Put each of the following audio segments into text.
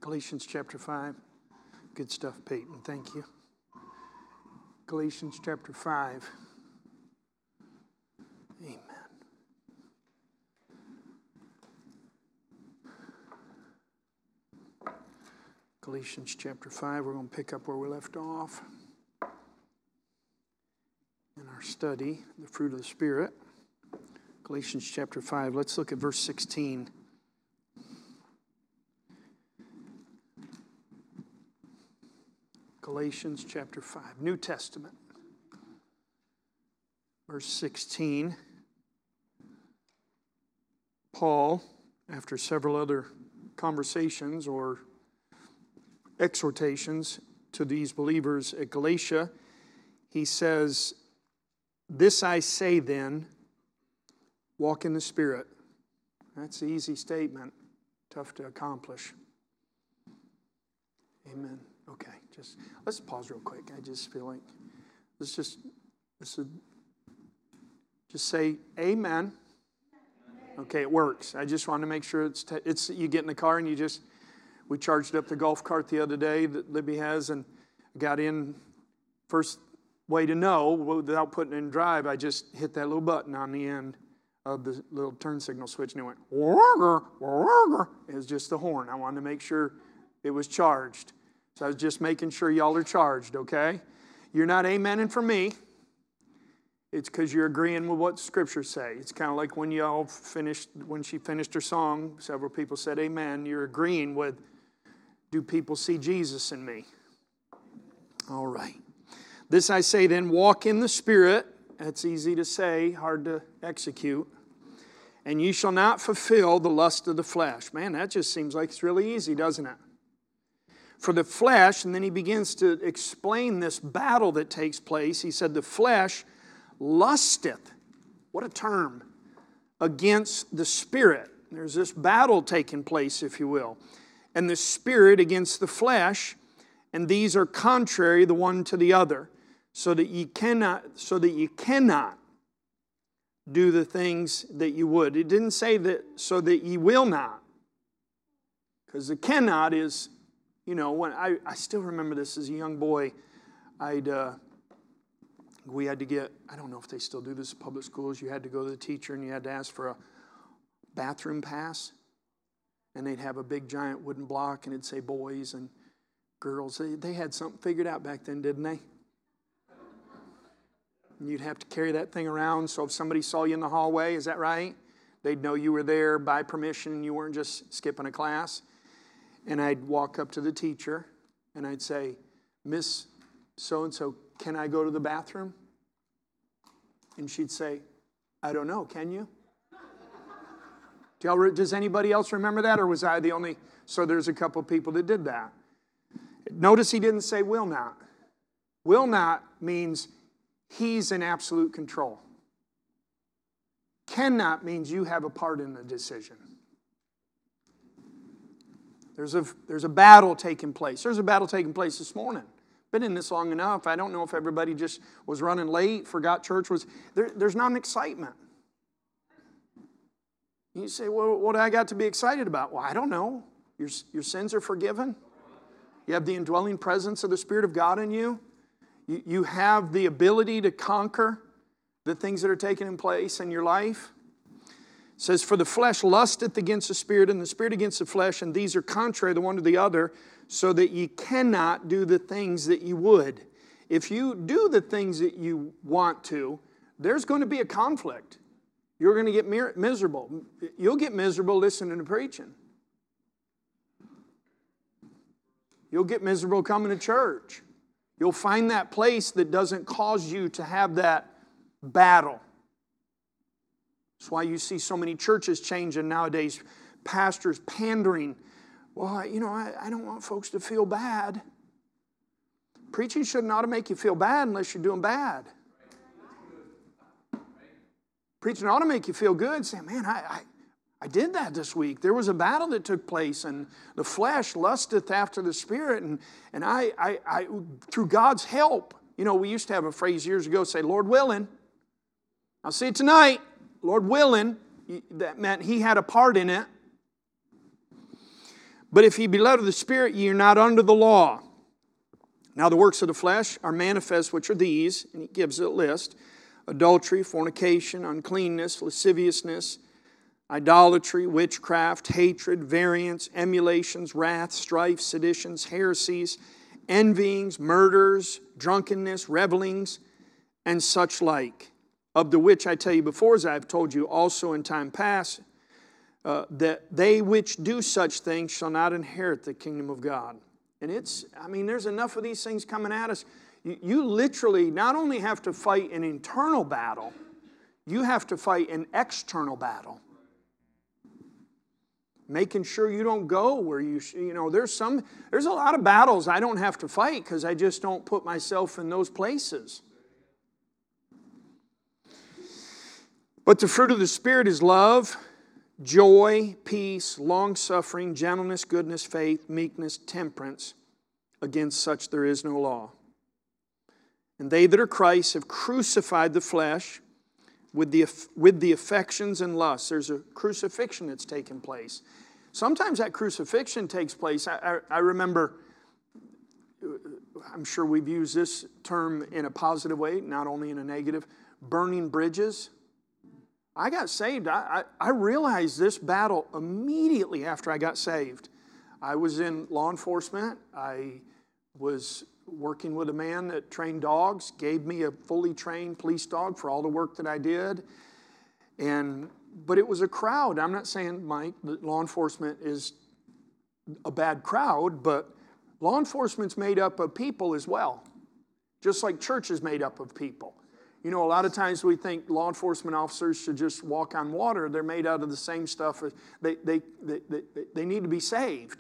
Galatians chapter 5. Good stuff, Peyton. Thank you. Galatians chapter 5. Amen. Galatians chapter 5. We're going to pick up where we left off in our study, the fruit of the Spirit. Galatians chapter 5. Let's look at verse 16. Galatians chapter 5, New Testament. Verse 16. Paul, after several other conversations or exhortations to these believers at Galatia, he says, "This I say then, walk in the Spirit." That's an easy statement, tough to accomplish. Amen. Okay, let's pause real quick. I just feel like let's just say amen. Okay, it works. I just want to make sure it's you get in the car and we charged up the golf cart the other day that Libby has and got in. First way to know without putting it in drive, I just hit that little button on the end of the little turn signal switch and it went "Warger, warger." It was just the horn. I wanted to make sure it was charged. So I was just making sure y'all are charged, okay? You're not amening for me. It's because you're agreeing with what Scriptures say. It's kind of like when when she finished her song, several people said amen. You're agreeing with, do people see Jesus in me? All right. This I say then, walk in the Spirit. That's easy to say, hard to execute. And you shall not fulfill the lust of the flesh. Man, that just seems like it's really easy, doesn't it? For the flesh, and then he begins to explain this battle that takes place. He said, the flesh lusteth. What a term. Against the Spirit. There's this battle taking place, if you will. And the Spirit against the flesh, and these are contrary the one to the other, so that you cannot do the things that you would. It didn't say that so that ye will not. Because the cannot is, when I still remember this as a young boy, we had to get, I don't know if they still do this in public schools, you had to go to the teacher and you had to ask for a bathroom pass. And they'd have a big giant wooden block and it'd say boys and girls. They had something figured out back then, didn't they? And you'd have to carry that thing around, so if somebody saw you in the hallway, is that right? They'd know you were there by permission and you weren't just skipping a class. And I'd walk up to the teacher and I'd say, "Miss so-and-so, can I go to the bathroom?" And she'd say, "I don't know, can you?" Does anybody else remember that, or was I the only? So there's a couple of people that did that. Notice he didn't say will not. Will not means he's in absolute control. Cannot means you have a part in the decision. There's a battle taking place. There's a battle taking place this morning. Been in this long enough. I don't know if everybody just was running late, forgot church was. There's not an excitement. You say, well, what do I got to be excited about? Well, I don't know. Your sins are forgiven. You have the indwelling presence of the Spirit of God in you. You have the ability to conquer the things that are taking place in your life. It says, for the flesh lusteth against the Spirit, and the Spirit against the flesh, and these are contrary the one to the other, so that ye cannot do the things that you would. If you do the things that you want to, there's going to be a conflict. You're going to get miserable. You'll get miserable listening to preaching. You'll get miserable coming to church. You'll find that place that doesn't cause you to have that battle. That's why you see so many churches changing nowadays. Pastors pandering. Well, I don't want folks to feel bad. Preaching shouldn't ought to make you feel bad unless you're doing bad. Preaching ought to make you feel good. Say, man, I did that this week. There was a battle that took place, and the flesh lusteth after the Spirit, and I through God's help. We used to have a phrase years ago, say, Lord willing. I'll see it tonight. Lord willing. That meant He had a part in it. But if ye be led of the Spirit, ye are not under the law. Now the works of the flesh are manifest, which are these, and he gives a list: adultery, fornication, uncleanness, lasciviousness, idolatry, witchcraft, hatred, variance, emulations, wrath, strife, seditions, heresies, envyings, murders, drunkenness, revellings, and such like. Of the which I tell you before, as I have told you also in time past, that they which do such things shall not inherit the kingdom of God. And there's enough of these things coming at us. You literally not only have to fight an internal battle, you have to fight an external battle. Making sure you don't go where there's a lot of battles I don't have to fight because I just don't put myself in those places. But the fruit of the Spirit is love, joy, peace, long-suffering, gentleness, goodness, faith, meekness, temperance. Against such there is no law. And they that are Christ have crucified the flesh with the affections and lusts. There's a crucifixion that's taken place. Sometimes that crucifixion takes place. I remember, I'm sure we've used this term in a positive way, not only in a negative, burning bridges. I got saved. I realized this battle immediately after I got saved. I was in law enforcement. I was working with a man that trained dogs, gave me a fully trained police dog for all the work that I did. But it was a crowd. I'm not saying, Mike, that law enforcement is a bad crowd, but law enforcement's made up of people as well, just like church is made up of people. A lot of times we think law enforcement officers should just walk on water. They're made out of the same stuff. They need to be saved.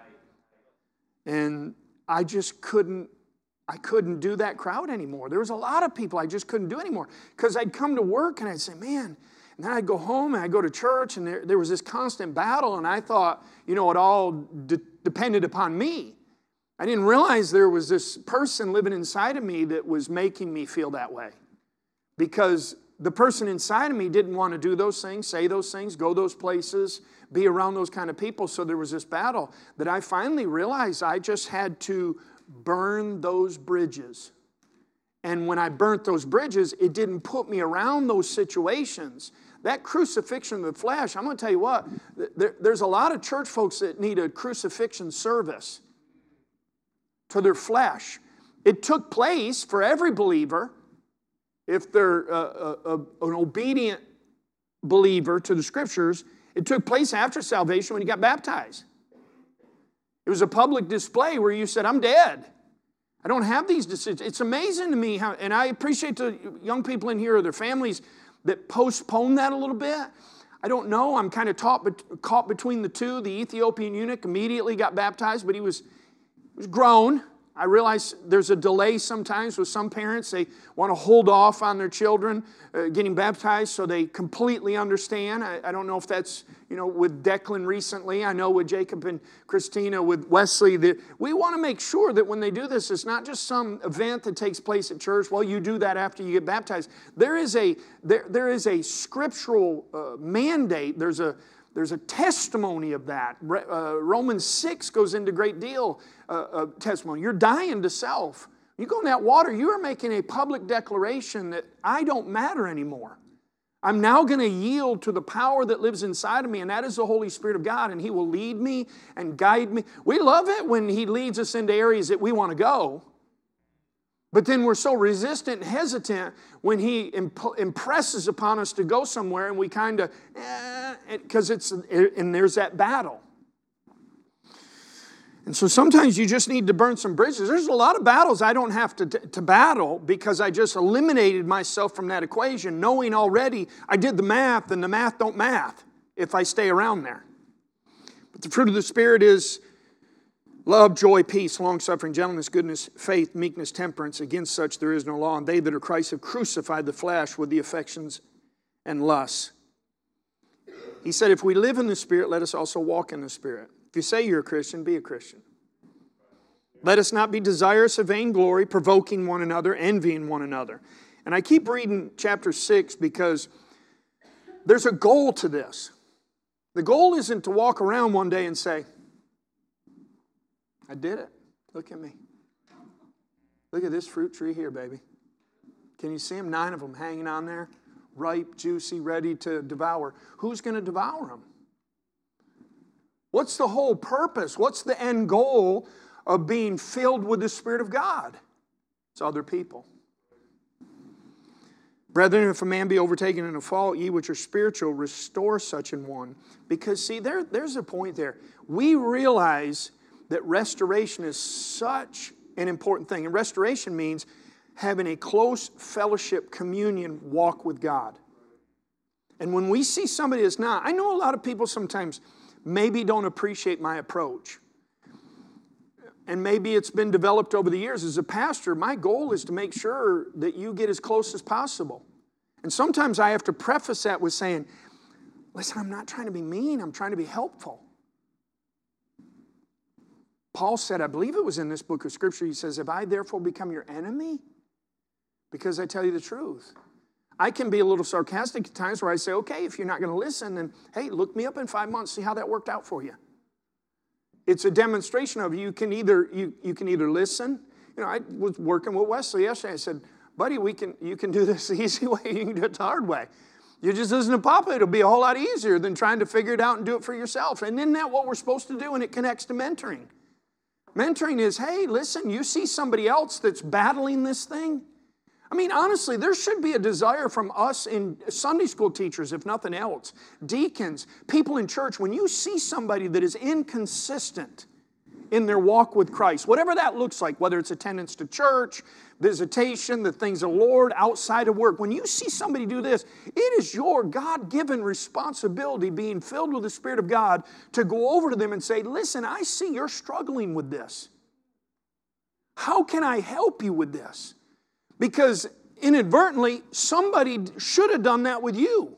And I just couldn't do that crowd anymore. There was a lot of people I just couldn't do anymore because I'd come to work and I'd say, man, and then I'd go home and I'd go to church and there was this constant battle and I thought, it all depended upon me. I didn't realize there was this person living inside of me that was making me feel that way. Because the person inside of me didn't want to do those things, say those things, go those places, be around those kind of people. So there was this battle that I finally realized I just had to burn those bridges. And when I burnt those bridges, it didn't put me around those situations. That crucifixion of the flesh, I'm going to tell you what, there's a lot of church folks that need a crucifixion service to their flesh. It took place for every believer. If they're an obedient believer to the Scriptures, it took place after salvation when you got baptized. It was a public display where you said, I'm dead. I don't have these decisions. It's amazing to me how, and I appreciate the young people in here or their families that postpone that a little bit. I don't know. I'm kind of caught between the two. The Ethiopian eunuch immediately got baptized, but he was grown. I realize there's a delay sometimes with some parents. They want to hold off on their children getting baptized so they completely understand. I don't know if that's, with Declan recently. I know with Jacob and Christina, with Wesley, that we want to make sure that when they do this, it's not just some event that takes place at church. Well, you do that after you get baptized. There is a scriptural mandate. There's a testimony of that. Romans 6 goes into a great deal of testimony. You're dying to self. You go in that water, you are making a public declaration that I don't matter anymore. I'm now going to yield to the power that lives inside of me, and that is the Holy Spirit of God, and He will lead me and guide me. We love it when He leads us into areas that we want to go. But then we're so resistant and hesitant when He impresses upon us to go somewhere and we kind of, because there's that battle. And so sometimes you just need to burn some bridges. There's a lot of battles I don't have to battle because I just eliminated myself from that equation, knowing already I did the math and the math don't math if I stay around there. But the fruit of the Spirit is love, joy, peace, long-suffering, gentleness, goodness, faith, meekness, temperance. Against such there is no law. And they that are Christ have crucified the flesh with the affections and lusts. He said, if we live in the Spirit, let us also walk in the Spirit. If you say you're a Christian, be a Christian. Let us not be desirous of vainglory, provoking one another, envying one another. And I keep reading chapter 6 because there's a goal to this. The goal isn't to walk around one day and say, I did it. Look at me. Look at this fruit tree here, baby. Can you see them? 9 of them hanging on there. Ripe, juicy, ready to devour. Who's going to devour them? What's the whole purpose? What's the end goal of being filled with the Spirit of God? It's other people. Brethren, if a man be overtaken in a fault, ye which are spiritual, restore such an one. Because, see, there's a point there. We realize that restoration is such an important thing. And restoration means having a close fellowship, communion, walk with God. And when we see somebody that's not, I know a lot of people sometimes maybe don't appreciate my approach. And maybe it's been developed over the years. As a pastor, my goal is to make sure that you get as close as possible. And sometimes I have to preface that with saying, listen, I'm not trying to be mean. I'm trying to be helpful. Paul said, I believe it was in this book of Scripture, he says, have I therefore become your enemy? Because I tell you the truth. I can be a little sarcastic at times where I say, okay, if you're not going to listen, then hey, look me up in 5 months, see how that worked out for you. It's a demonstration of you can either listen. You know, I was working with Wesley yesterday. I said, buddy, you can do this the easy way, you can do it the hard way. You just listen to Papa. It'll be a whole lot easier than trying to figure it out and do it for yourself. And isn't that what we're supposed to do? And it connects to mentoring. Mentoring is, hey, listen, you see somebody else that's battling this thing. I mean, honestly, there should be a desire from us in Sunday school teachers, if nothing else, deacons, people in church, when you see somebody that is inconsistent in their walk with Christ, whatever that looks like, whether it's attendance to church, visitation, the things of the Lord, outside of work, when you see somebody do this, it is your God-given responsibility, being filled with the Spirit of God, to go over to them and say, listen, I see you're struggling with this. How can I help you with this? Because inadvertently, somebody should have done that with you.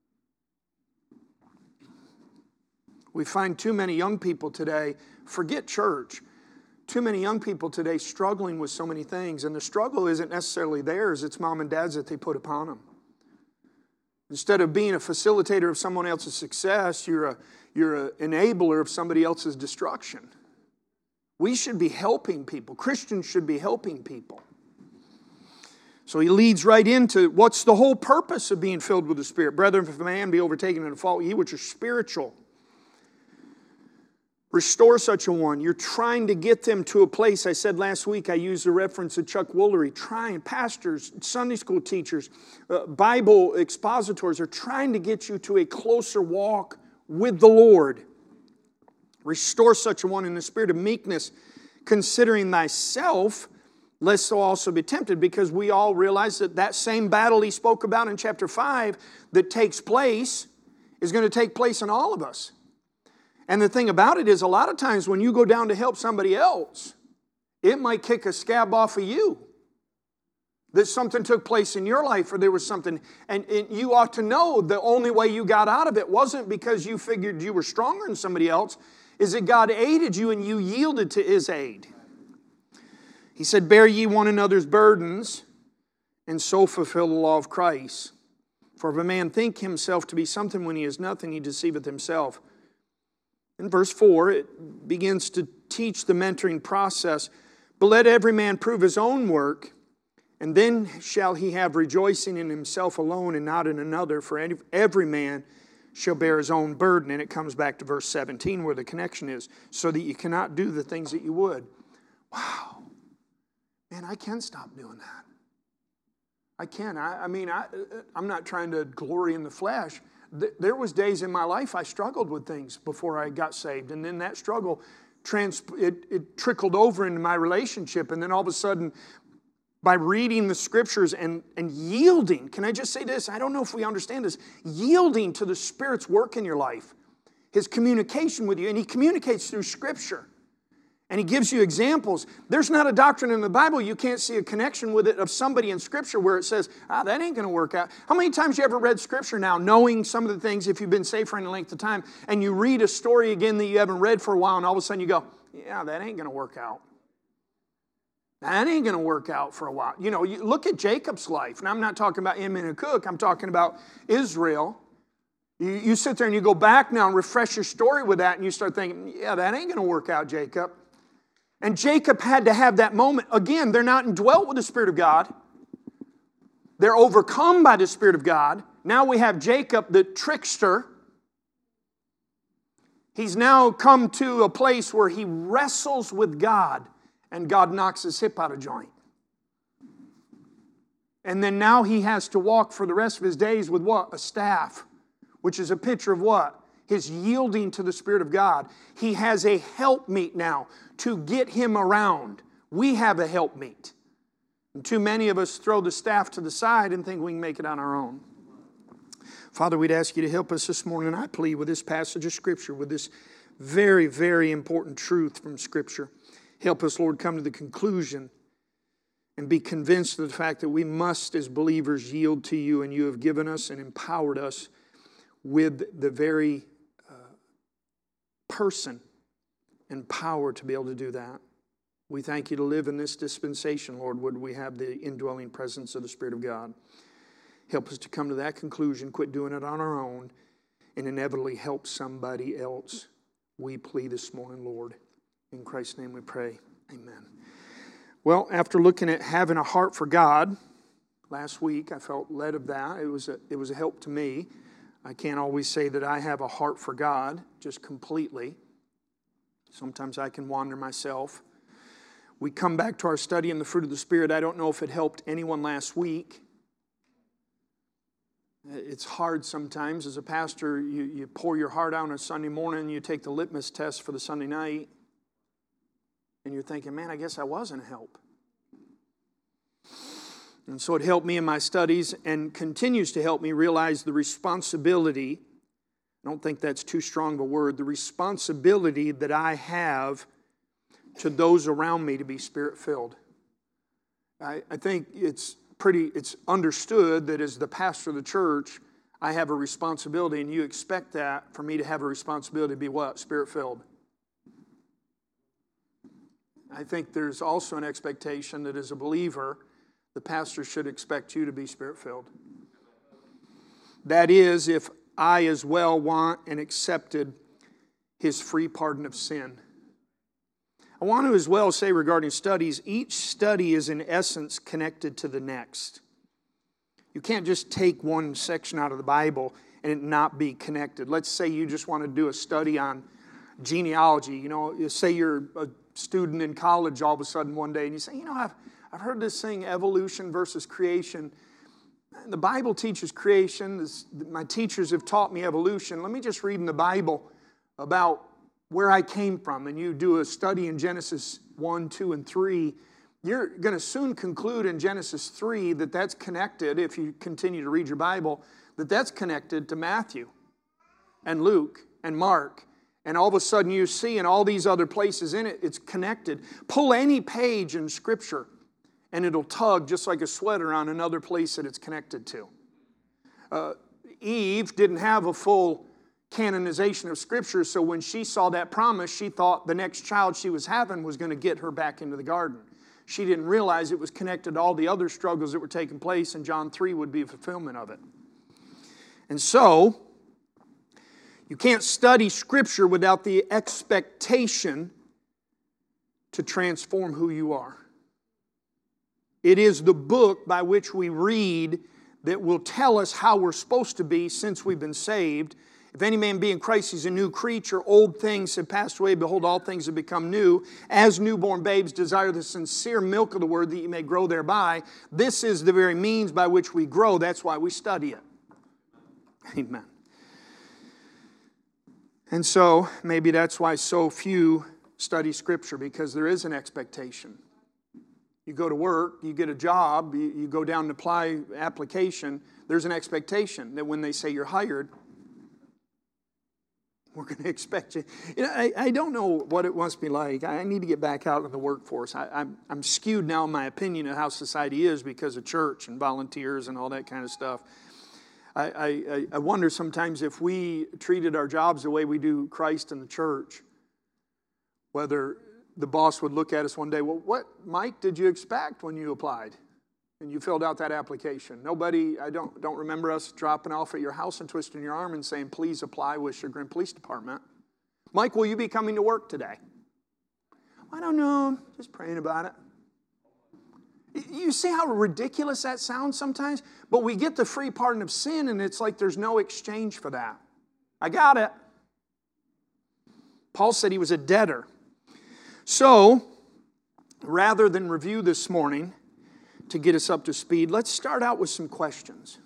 We find too many young people today, forget church, too many young people today struggling with so many things. And the struggle isn't necessarily theirs, it's mom and dad's that they put upon them. Instead of being a facilitator of someone else's success, you're an enabler of somebody else's destruction. We should be helping people. Christians should be helping people. So he leads right into what's the whole purpose of being filled with the Spirit. Brethren, if a man be overtaken in a fault, ye which are spiritual, restore such a one. You're trying to get them to a place. I said last week, I used the reference of Chuck Woolery. Pastors, Sunday school teachers, Bible expositors are trying to get you to a closer walk with the Lord. Restore such a one in the spirit of meekness, considering thyself, lest thou also be tempted, because we all realize that that same battle he spoke about in chapter 5 that takes place is going to take place in all of us. And the thing about it is, a lot of times when you go down to help somebody else, it might kick a scab off of you. That something took place in your life, or there was something, and you ought to know the only way you got out of it wasn't because you figured you were stronger than somebody else, is that God aided you and you yielded to His aid. He said, bear ye one another's burdens, and so fulfill the law of Christ. For if a man think himself to be something when he is nothing, he deceiveth himself. In verse 4, it begins to teach the mentoring process. But let every man prove his own work, and then shall he have rejoicing in himself alone and not in another. For every man shall bear his own burden. And it comes back to verse 17 where the connection is. So that you cannot do the things that you would. Wow. Man, I can stop doing that. I can. I'm not trying to glory in the flesh. There was days in my life I struggled with things before I got saved. And then that struggle, it trickled over into my relationship. And then all of a sudden, by reading the Scriptures and yielding, can I just say this? I don't know if we understand this. Yielding to the Spirit's work in your life. His communication with you. And He communicates through Scripture. And He gives you examples. There's not a doctrine in the Bible you can't see a connection with it of somebody in Scripture where it says, that ain't going to work out. How many times you ever read Scripture now, knowing some of the things, if you've been saved for any length of time, and you read a story again that you haven't read for a while, and all of a sudden you go, yeah, that ain't going to work out. That ain't going to work out for a while. You know, you look at Jacob's life. And I'm not talking about him and a cook. I'm talking about Israel. You sit there and you go back now and refresh your story with that, and you start thinking, yeah, that ain't going to work out, Jacob. And Jacob had to have that moment. Again, they're not indwelt with the Spirit of God. They're overcome by the Spirit of God. Now we have Jacob, the trickster. He's now come to a place where he wrestles with God, and God knocks his hip out of joint. And then now he has to walk for the rest of his days with what? A staff, which is a picture of what? His yielding to the Spirit of God. He has a helpmeet now to get him around. We have a helpmeet. And too many of us throw the staff to the side and think we can make it on our own. Father, we'd ask you to help us this morning. I plead with this passage of Scripture, with this very, very important truth from Scripture. Help us, Lord, come to the conclusion and be convinced of the fact that we must, as believers, yield to you, and you have given us and empowered us with the very person and power to be able to do that. We thank you to live in this dispensation, Lord, would we have the indwelling presence of the Spirit of God. Help us to come to that conclusion, quit doing it on our own, and inevitably help somebody else. We plead this morning, Lord. In Christ's name we pray. Amen. Well, after looking at having a heart for God, last week I felt led of that. It was a help to me. I can't always say that I have a heart for God, just completely. Sometimes I can wander myself. We come back to our study in the fruit of the Spirit. I don't know if it helped anyone last week. It's hard sometimes. As a pastor, you pour your heart out on a Sunday morning, you take the litmus test for the Sunday night, and you're thinking, man, I guess I wasn't a help. And so it helped me in my studies and continues to help me realize the responsibility, I don't think that's too strong of a word, the responsibility that I have to those around me to be Spirit-filled. I think it's understood that as the pastor of the church, I have a responsibility, and you expect that for me to have a responsibility to be what? Spirit-filled. I think there's also an expectation that as a believer, the pastor should expect you to be Spirit-filled. That is, if I as well want and accepted His free pardon of sin. I want to as well say regarding studies, each study is in essence connected to the next. You can't just take one section out of the Bible and it not be connected. Let's say you just want to do a study on genealogy. You say you're a student in college all of a sudden one day and you say, I've heard this thing, evolution versus creation. The Bible teaches creation. My teachers have taught me evolution. Let me just read in the Bible about where I came from. And you do a study in Genesis 1, 2, and 3. You're going to soon conclude in Genesis 3 that that's connected, if you continue to read your Bible, that's connected to Matthew and Luke and Mark. And all of a sudden you see in all these other places in it, it's connected. Pull any page in Scripture and it'll tug just like a sweater on another place that it's connected to. Eve didn't have a full canonization of Scripture, so when she saw that promise, she thought the next child she was having was going to get her back into the garden. She didn't realize it was connected to all the other struggles that were taking place, and John 3 would be a fulfillment of it. And so, you can't study Scripture without the expectation to transform who you are. It is the book by which we read that will tell us how we're supposed to be since we've been saved. If any man be in Christ, he's a new creature. Old things have passed away. Behold, all things have become new. As newborn babes desire the sincere milk of the word that you may grow thereby. This is the very means by which we grow. That's why we study it. Amen. And so, maybe that's why so few study Scripture, because there is an expectation. You go to work, you get a job, you go down and apply application, there's an expectation that when they say you're hired, we're going to expect you. I don't know what it must be like. I need to get back out in the workforce. I'm skewed now in my opinion of how society is because of church and volunteers and all that kind of stuff. I wonder sometimes if we treated our jobs the way we do Christ and the church, whether the boss would look at us one day, well, what, Mike, did you expect when you applied and you filled out that application? Nobody, I don't remember us dropping off at your house and twisting your arm and saying, please apply with Chagrin Police Department. Mike, will you be coming to work today? I don't know, just praying about it. You see how ridiculous that sounds sometimes? But we get the free pardon of sin, and it's like there's no exchange for that. I got it. Paul said he was a debtor. So, rather than review this morning to get us up to speed, let's start out with some questions.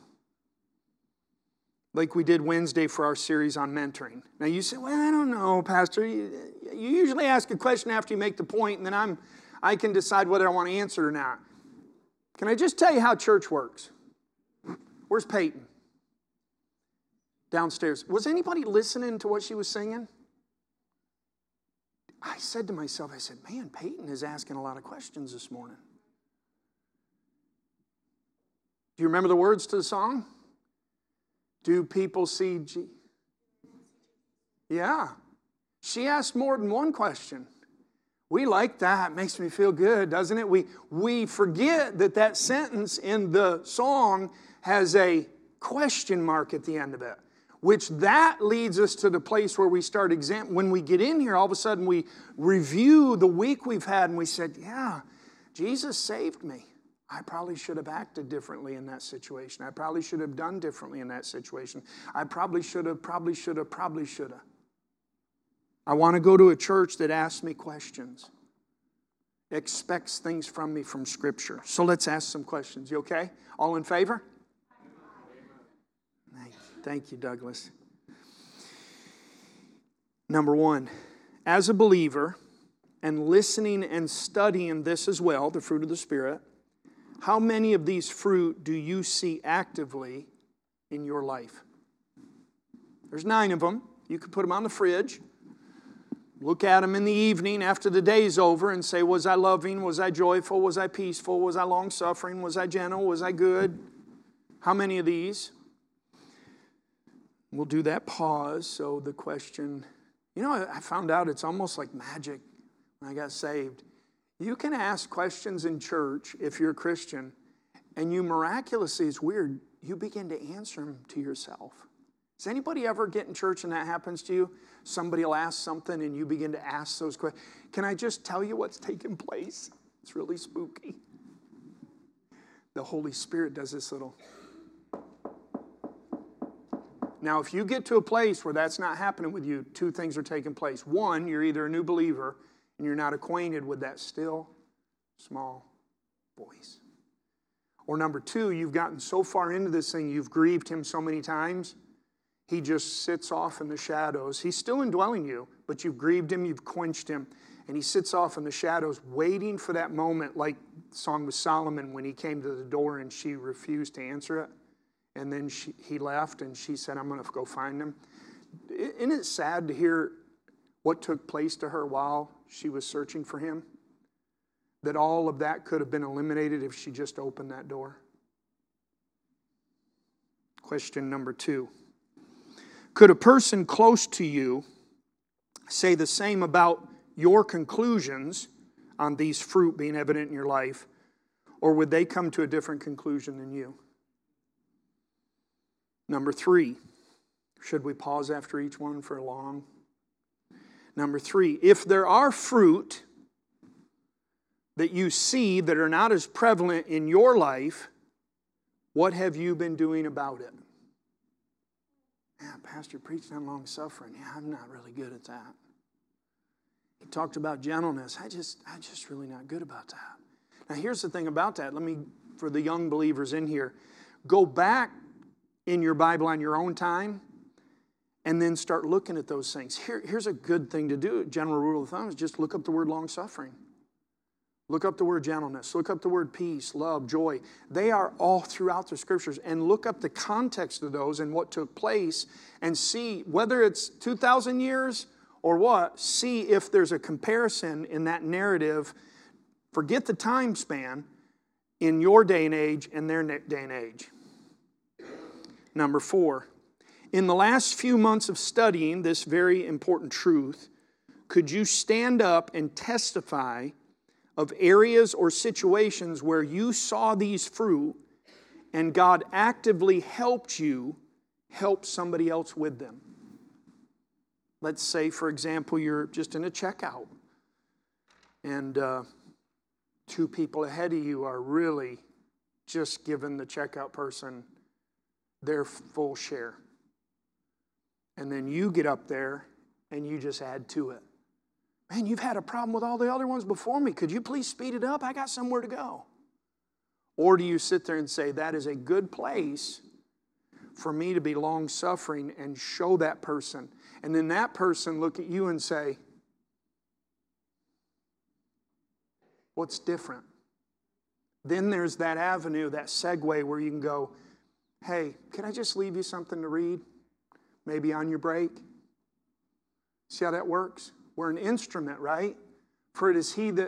Like we did Wednesday for our series on mentoring. Now you say, well, I don't know, Pastor. You usually ask a question after you make the point, and then I can decide whether I want to answer it or not. Can I just tell you how church works? Where's Peyton? Downstairs. Was anybody listening to what she was singing? I said to myself, man, Peyton is asking a lot of questions this morning. Do you remember the words to the song? Do people see Jesus? Yeah. She asked more than one question. We like that. It makes me feel good, doesn't it? We forget that sentence in the song has a question mark at the end of it, which that leads us to the place where we start when we get in here, all of a sudden we review the week we've had and we said, yeah, Jesus saved me. I probably should have acted differently in that situation. I probably should have done differently in that situation. I probably should have. I want to go to a church that asks me questions, expects things from me from Scripture. So let's ask some questions. You okay? All in favor? Thank you, Douglas. Number one, as a believer, and listening and studying this as well, the fruit of the Spirit, how many of these fruit do you see actively in your life? There's 9 of them. You could put them on the fridge. Look at them in the evening after the day's over and say, was I loving? Was I joyful? Was I peaceful? Was I long-suffering? Was I gentle? Was I good? How many of these? We'll do that pause. So the question, I found out it's almost like magic when I got saved. You can ask questions in church if you're a Christian, and you miraculously, it's weird, you begin to answer them to yourself. Does anybody ever get in church and that happens to you? Somebody will ask something and you begin to ask those questions. Can I just tell you what's taking place? It's really spooky. The Holy Spirit does this little. Now, if you get to a place where that's not happening with you, 2 things are taking place. 1, you're either a new believer and you're not acquainted with that still, small voice. Or number 2, you've gotten so far into this thing, you've grieved him so many times, he just sits off in the shadows. He's still indwelling you, but you've grieved him, you've quenched him, and he sits off in the shadows waiting for that moment, like the song with Solomon when he came to the door and she refused to answer it. And then he left and she said, I'm going to go find him. Isn't it sad to hear what took place to her while she was searching for him? That all of that could have been eliminated if she just opened that door. Question number 2. Could a person close to you say the same about your conclusions on these fruit being evident in your life, or would they come to a different conclusion than you? Number 3, should we pause after each one for long? Number 3, if there are fruit that you see that are not as prevalent in your life, what have you been doing about it? Yeah, Pastor preached on long suffering. Yeah, I'm not really good at that. He talked about gentleness. I'm just really not good about that. Now here's the thing about that. For the young believers in here, go back in your Bible on your own time and then start looking at those things. Here's a good thing to do. General rule of thumb is just look up the word long suffering. Look up the word gentleness. Look up the word peace, love, joy. They are all throughout the Scriptures. And look up the context of those and what took place and see whether it's 2,000 years or what. See if there's a comparison in that narrative. Forget the time span in your day and age and their day and age. Number 4. In the last few months of studying this very important truth, could you stand up and testify of areas or situations where you saw these fruit and God actively helped you help somebody else with them? Let's say, for example, you're just in a checkout and two people ahead of you are really just giving the checkout person their full share. And then you get up there and you just add to it. Man, you've had a problem with all the other ones before me. Could you please speed it up? I got somewhere to go. Or do you sit there and say, that is a good place for me to be long-suffering and show that person? And then that person look at you and say, what's different? Then there's that avenue, that segue where you can go, hey, can I just leave you something to read? Maybe on your break? See how that works? We're an instrument, right? For it is He that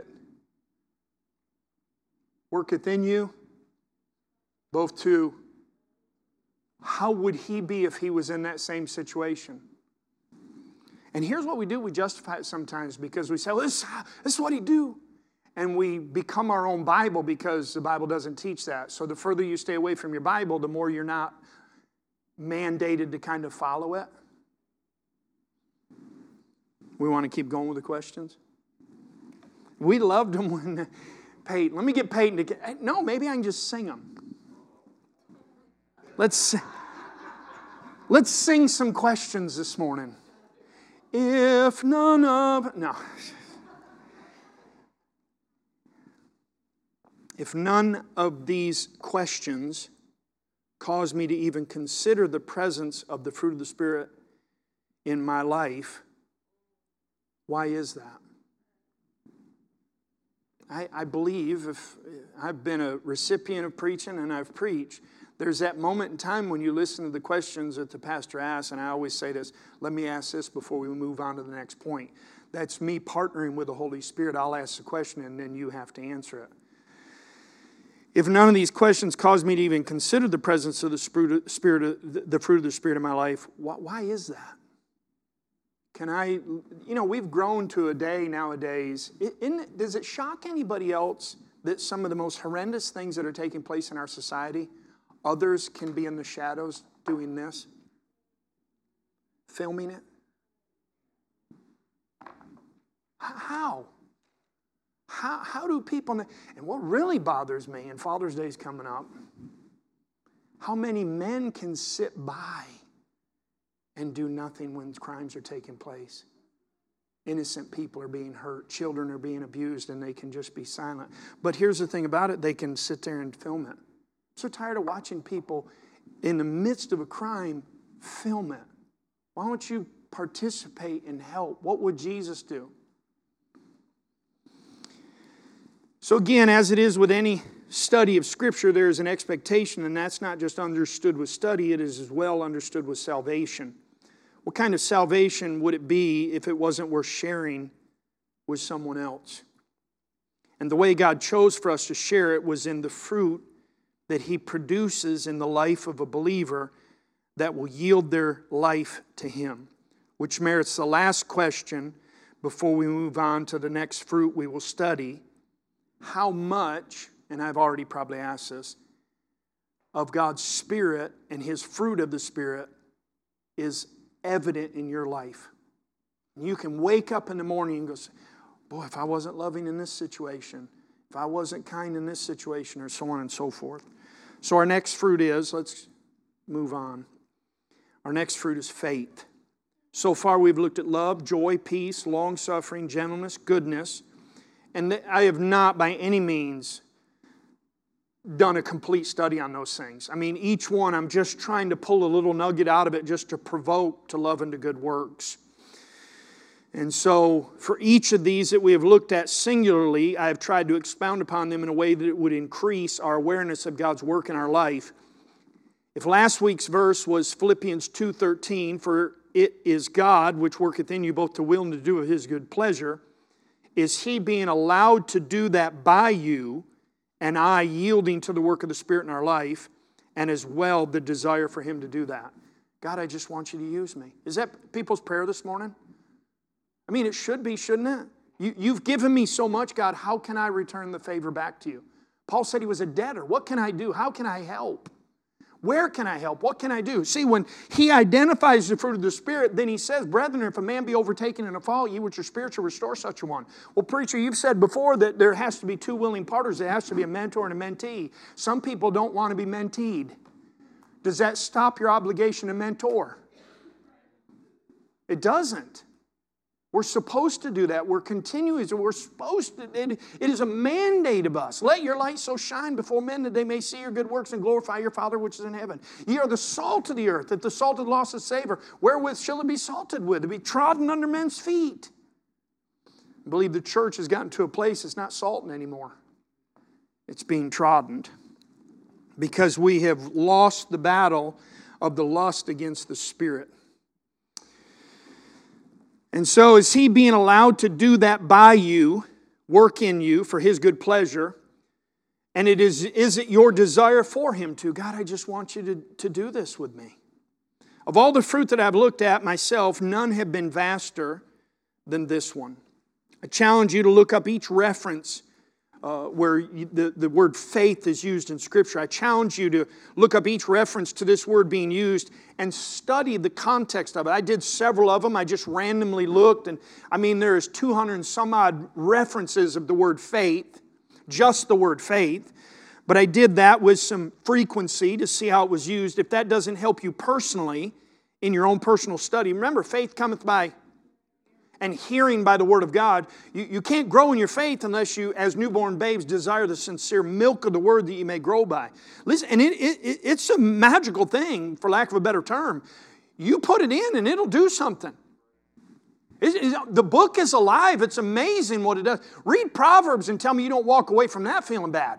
worketh in you, both to, how would He be if He was in that same situation? And here's what we do. We justify it sometimes because we say, well, this is what He'd do. And we become our own Bible because the Bible doesn't teach that. So the further you stay away from your Bible, the more you're not mandated to kind of follow it. We want to keep going with the questions. We loved them when Peyton. Let me get Peyton to get. No, maybe I can just sing them. Let's sing some questions this morning. If none of no. If none of these questions cause me to even consider the presence of the fruit of the Spirit in my life, why is that? I believe if I've been a recipient of preaching and I've preached, there's that moment in time when you listen to the questions that the pastor asks, and I always say this, let me ask this before we move on to the next point. That's me partnering with the Holy Spirit. I'll ask the question and then you have to answer it. If none of these questions cause me to even consider the presence of the Spirit, the fruit of the Spirit in my life, why is that? We've grown to a day nowadays. Does it shock anybody else that some of the most horrendous things that are taking place in our society, others can be in the shadows doing this? Filming it? How? How do people... And what really bothers me, and Father's Day is coming up, how many men can sit by and do nothing when crimes are taking place? Innocent people are being hurt. Children are being abused, and they can just be silent. But here's the thing about it. They can sit there and film it. I'm so tired of watching people in the midst of a crime film it. Why don't you participate and help? What would Jesus do? So again, as it is with any study of Scripture, there is an expectation, and that's not just understood with study, it is as well understood with salvation. What kind of salvation would it be if it wasn't worth sharing with someone else? And the way God chose for us to share it was in the fruit that He produces in the life of a believer that will yield their life to Him, which merits the last question before we move on to the next fruit we will study. How much, and I've already probably asked this, of God's Spirit and His fruit of the Spirit is evident in your life? You can wake up in the morning and go, boy, if I wasn't loving in this situation, if I wasn't kind in this situation, or so on and so forth. So our next fruit is, let's move on. Our next fruit is faith. So far we've looked at love, joy, peace, long-suffering, gentleness, goodness. And I have not by any means done a complete study on those things. I mean, each one I'm just trying to pull a little nugget out of it just to provoke to love and to good works. And so for each of these that we have looked at singularly, I have tried to expound upon them in a way that it would increase our awareness of God's work in our life. If last week's verse was Philippians 2:13, for it is God which worketh in you both to will and to do of His good pleasure, is He being allowed to do that by you and I yielding to the work of the Spirit in our life, and as well the desire for Him to do that. God, I just want you to use me. Is that people's prayer this morning? I mean, it should be, shouldn't it? You've given me so much, God. How can I return the favor back to you? Paul said he was a debtor. What can I do? How can I help? Where can I help? What can I do? See, when he identifies the fruit of the Spirit, then he says, brethren, if a man be overtaken in a fault, ye which are spiritual, restore such a one. Well, preacher, you've said before that there has to be two willing partners. There has to be a mentor and a mentee. Some people don't want to be menteed. Does that stop your obligation to mentor? It doesn't. We're supposed to do that. We're continuous. We're supposed to. It is a mandate of us. Let your light so shine before men that they may see your good works and glorify your Father which is in heaven. Ye are the salt of the earth, that the salt of the lost its savor. Wherewith shall it be salted with? To be trodden under men's feet. I believe the church has gotten to a place it's not salting anymore. It's being trodden. Because we have lost the battle of the lust against the Spirit. And so is He being allowed to do that by you, work in you for His good pleasure? And is it your desire for Him to? God, I just want you to do this with me. Of all the fruit that I've looked at myself, none have been vaster than this one. I challenge you to look up each reference where the word faith is used in Scripture. I challenge you to look up each reference to this word being used and study the context of it. I did several of them. I just randomly looked. And there's 200 and some odd references of the word faith, just the word faith. But I did that with some frequency to see how it was used. If that doesn't help you personally in your own personal study, remember, faith cometh by and hearing by the Word of God. You can't grow in your faith unless you, as newborn babes, desire the sincere milk of the Word that you may grow by. Listen, and it's a magical thing, for lack of a better term. You put it in and it'll do something. The book is alive. It's amazing what it does. Read Proverbs and tell me you don't walk away from that feeling bad.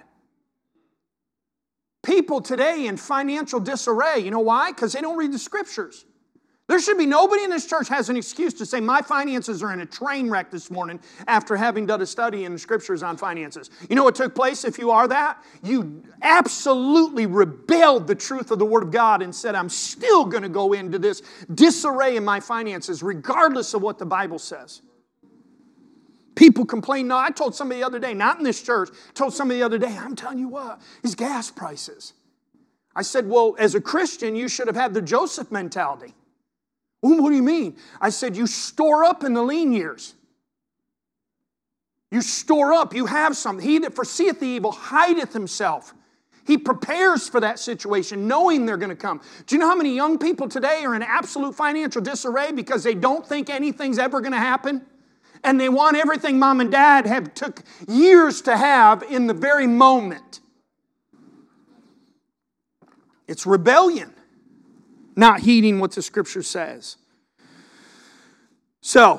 People today in financial disarray. You know why? Because they don't read the Scriptures. There should be nobody in this church has an excuse to say, my finances are in a train wreck this morning after having done a study in the Scriptures on finances. You know what took place if you are that? You absolutely rebelled the truth of the Word of God and said, I'm still going to go into this disarray in my finances regardless of what the Bible says. People complain. No, I told somebody the other day, not in this church, told somebody the other day, I'm telling you what, these gas prices. I said, well, as a Christian, you should have had the Joseph mentality. Well, what do you mean? I said, you store up in the lean years. You store up. You have something. He that foreseeth the evil hideth himself. He prepares for that situation, knowing they're going to come. Do you know how many young people today are in absolute financial disarray because they don't think anything's ever going to happen? And they want everything mom and dad have took years to have in the very moment. It's rebellion. Not heeding what the Scripture says. So,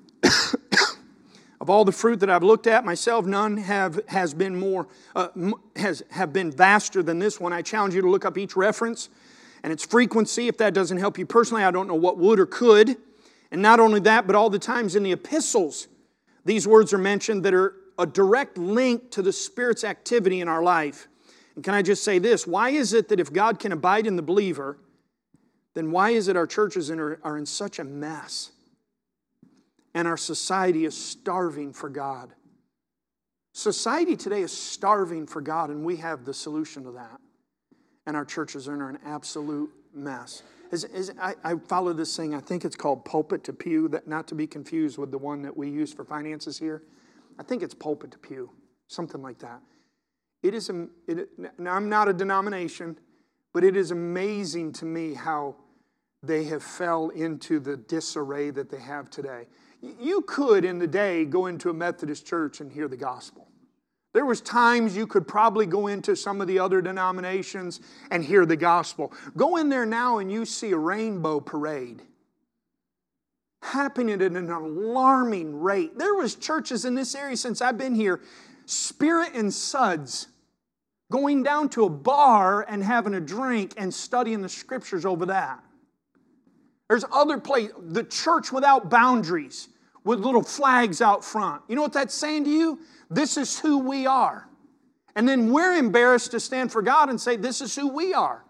of all the fruit that I've looked at myself, none have been vaster than this one. I challenge you to look up each reference and its frequency. If that doesn't help you personally, I don't know what would or could. And not only that, but all the times in the epistles, these words are mentioned that are a direct link to the Spirit's activity in our life. And can I just say this? Why is it that if God can abide in the believer, then why is it our churches are in such a mess? And our society is starving for God. Society today is starving for God, and we have the solution to that. And our churches are in an absolute mess. I follow this thing, I think it's called pulpit to pew, that not to be confused with the one that we use for finances here. I think it's pulpit to pew, something like that. Now I'm not a denomination, but it is amazing to me how they have fell into the disarray that they have today. You could, in the day, go into a Methodist church and hear the gospel. There was times you could probably go into some of the other denominations and hear the gospel. Go in there now and you see a rainbow parade happening at an alarming rate. There was churches in this area since I've been here, Spirit and Suds, going down to a bar and having a drink and studying the Scriptures over that. There's other places, the church without boundaries, with little flags out front. You know what that's saying to you? This is who we are. And then we're embarrassed to stand for God and say, this is who we are.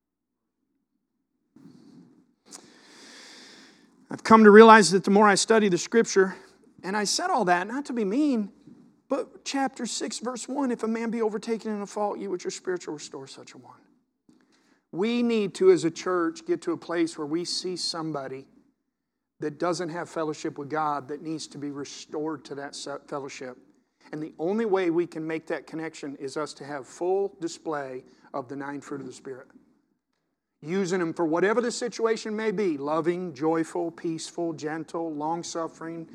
I've come to realize that the more I study the Scripture, and I said all that, not to be mean, but chapter 6, verse 1, if a man be overtaken in a fault, you which are spiritual, restore such a one. We need to, as a church, get to a place where we see somebody that doesn't have fellowship with God that needs to be restored to that fellowship. And the only way we can make that connection is us to have full display of the 9 fruit of the Spirit. Using them for whatever the situation may be. Loving, joyful, peaceful, gentle, long-suffering.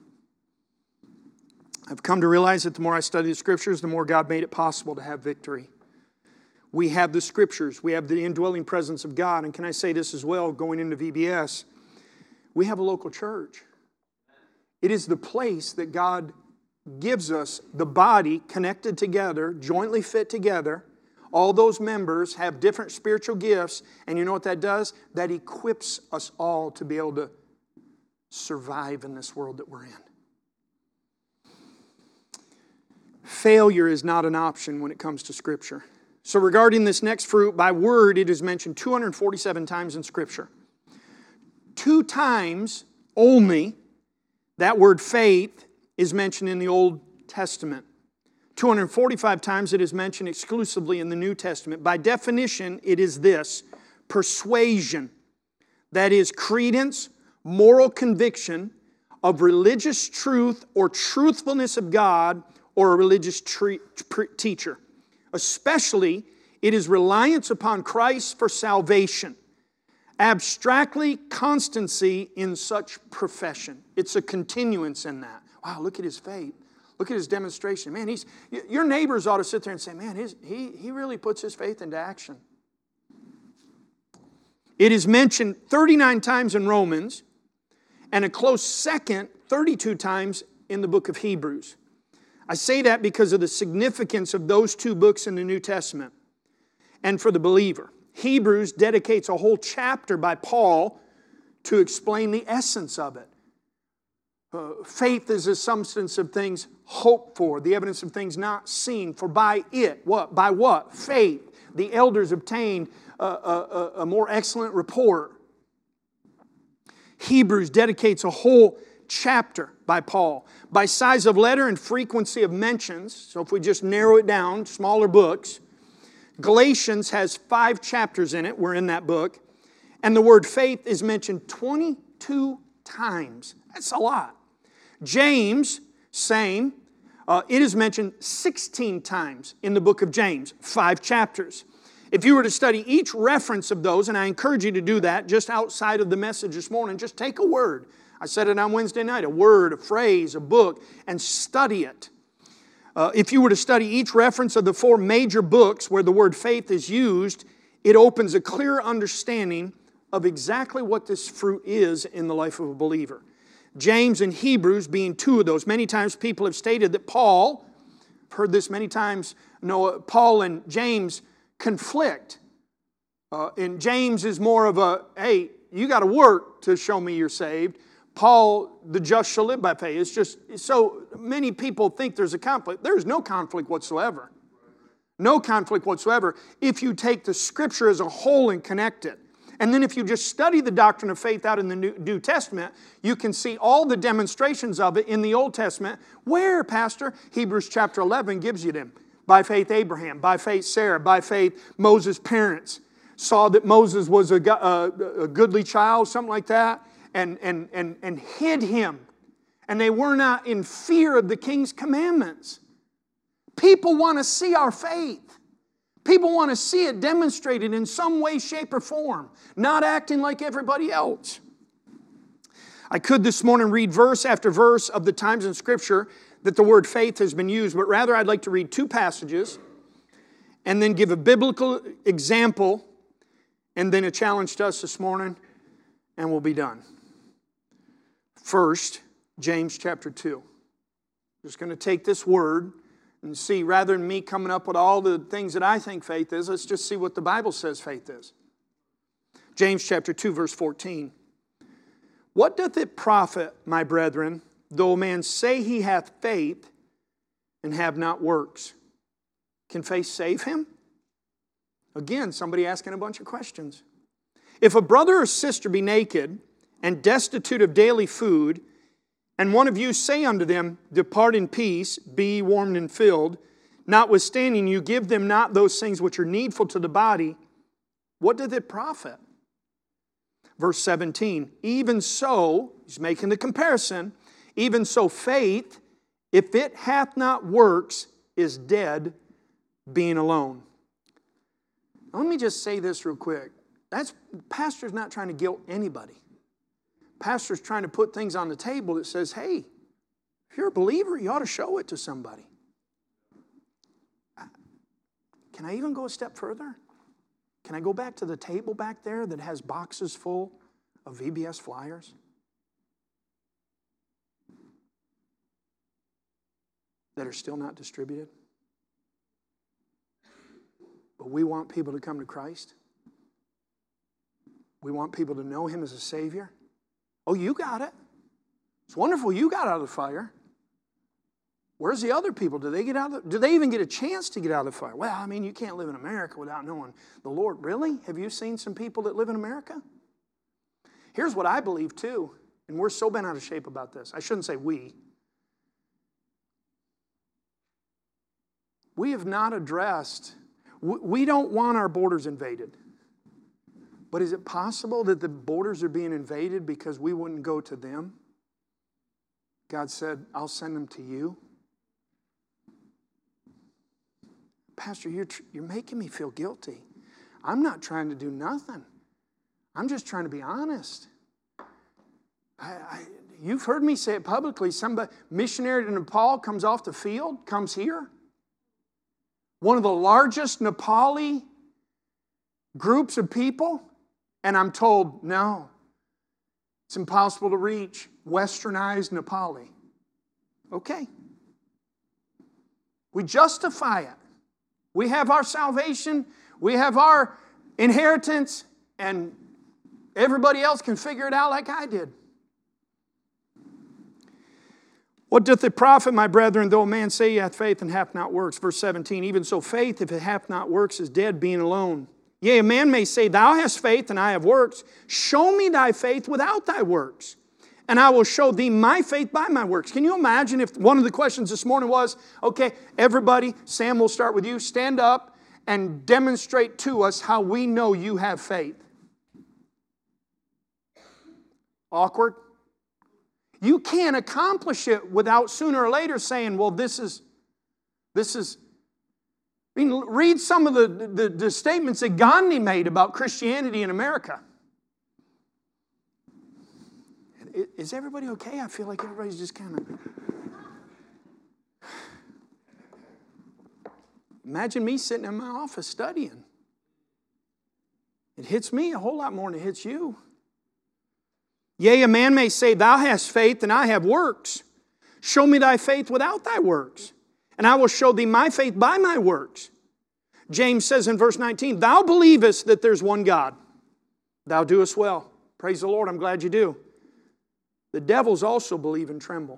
I've come to realize that the more I study the Scriptures, the more God made it possible to have victory. We have the Scriptures. We have the indwelling presence of God. And can I say this as well, going into VBS? We have a local church. It is the place that God gives us, the body connected together, jointly fit together. All those members have different spiritual gifts. And you know what that does? That equips us all to be able to survive in this world that we're in. Failure is not an option when it comes to Scripture. So regarding this next fruit, by word, it is mentioned 247 times in Scripture. 2 times only that word faith is mentioned in the Old Testament. 245 times it is mentioned exclusively in the New Testament. By definition, it is this: persuasion. That is credence, moral conviction of religious truth or truthfulness of God or a religious teacher. Especially, it is reliance upon Christ for salvation. Abstractly, constancy in such profession. It's a continuance in that. Wow, look at his faith. Look at his demonstration. Man, your neighbors ought to sit there and say, man, he really puts his faith into action. It is mentioned 39 times in Romans and a close second 32 times in the book of Hebrews. I say that because of the significance of those 2 books in the New Testament and for the believer. Hebrews dedicates a whole chapter by Paul to explain the essence of it. Faith is the substance of things hoped for, the evidence of things not seen. For by it, what? By what? Faith. The elders obtained a more excellent report. Hebrews dedicates a whole chapter by Paul. By size of letter and frequency of mentions, so if we just narrow it down, smaller books, Galatians has 5 chapters in it. We're in that book. And the word faith is mentioned 22 times. That's a lot. James, same. It is mentioned 16 times in the book of James. 5 chapters. If you were to study each reference of those, and I encourage you to do that just outside of the message this morning, just take a word. I said it on Wednesday night. A word, a phrase, a book, and study it. If you were to study each reference of the 4 major books where the word faith is used, it opens a clear understanding of exactly what this fruit is in the life of a believer. James and Hebrews being 2 of those. Many times people have stated that Paul, I've heard this many times, Paul and James conflict. And James is more of a, hey, you got to work to show me you're saved. Paul, the just shall live by faith. It's just, so many people think there's a conflict. There's no conflict whatsoever. No conflict whatsoever if you take the Scripture as a whole and connect it. And then if you just study the doctrine of faith out in the New Testament, you can see all the demonstrations of it in the Old Testament. Where, Pastor? Hebrews chapter 11 gives you them. By faith Abraham, by faith Sarah, by faith Moses' parents saw that Moses was a goodly child, something like that, and hid him. And they were not in fear of the king's commandments. People want to see our faith. People want to see it demonstrated in some way, shape, or form. Not acting like everybody else. I could this morning read verse after verse of the times in Scripture that the word faith has been used, but rather I'd like to read 2 passages and then give a biblical example and then a challenge to us this morning, and we'll be done. First, James chapter 2. I'm just going to take this word and see, rather than me coming up with all the things that I think faith is, let's just see what the Bible says faith is. James chapter 2, verse 14. What doth it profit, my brethren, though a man say he hath faith and have not works? Can faith save him? Again, somebody asking a bunch of questions. If a brother or sister be naked and destitute of daily food, and one of you say unto them, depart in peace, be ye warmed and filled, notwithstanding you give them not those things which are needful to the body, What did it profit? Verse 17, even so, he's making the comparison, even so faith, if it hath not works, is dead, being alone. Now, let me just say this real quick. Pastor's not trying to guilt anybody. Pastor's trying to put things on the table that says, hey, if you're a believer, you ought to show it to somebody. Can I even go a step further? Can I go back to the table back there that has boxes full of VBS flyers? That are still not distributed? But we want people to come to Christ. We want people to know Him as a Savior. Oh, you got it. It's wonderful you got out of the fire. Where's the other people? Do they even get a chance to get out of the fire? Well, I mean, you can't live in America without knowing the Lord. Really? Have you seen some people that live in America? Here's what I believe too, and we're so bent out of shape about this. I shouldn't say we. We have not addressed, we don't want our borders invaded. But is it possible that the borders are being invaded because we wouldn't go to them? God said, I'll send them to you. Pastor, you're making me feel guilty. I'm not trying to do nothing. I'm just trying to be honest. You've heard me say it publicly. Somebody, missionary to Nepal, comes off the field, comes here. One of the largest Nepali groups of people, and I'm told, no, it's impossible to reach westernized Nepali. Okay. We justify it. We have our salvation, we have our inheritance, and everybody else can figure it out like I did. What doth it profit, my brethren, though a man say he hath faith and hath not works? Verse 17, even so faith, if it hath not works, is dead, being alone. Yea, a man may say, thou hast faith and I have works. Show me thy faith without thy works, and I will show thee my faith by my works. Can you imagine if one of the questions this morning was, okay, everybody, Sam, we'll start with you. Stand up and demonstrate to us how we know you have faith. Awkward? You can't accomplish it without sooner or later saying, well, this is. I mean, read some of the statements that Gandhi made about Christianity in America. Is everybody okay? I feel like everybody's just kind of... Imagine me sitting in my office studying. It hits me a whole lot more than it hits you. Yea, a man may say, thou hast faith and I have works. Show me thy faith without thy works, and I will show thee my faith by my works. James says in verse 19, thou believest that there's one God. Thou doest well. Praise the Lord, I'm glad you do. The devils also believe and tremble.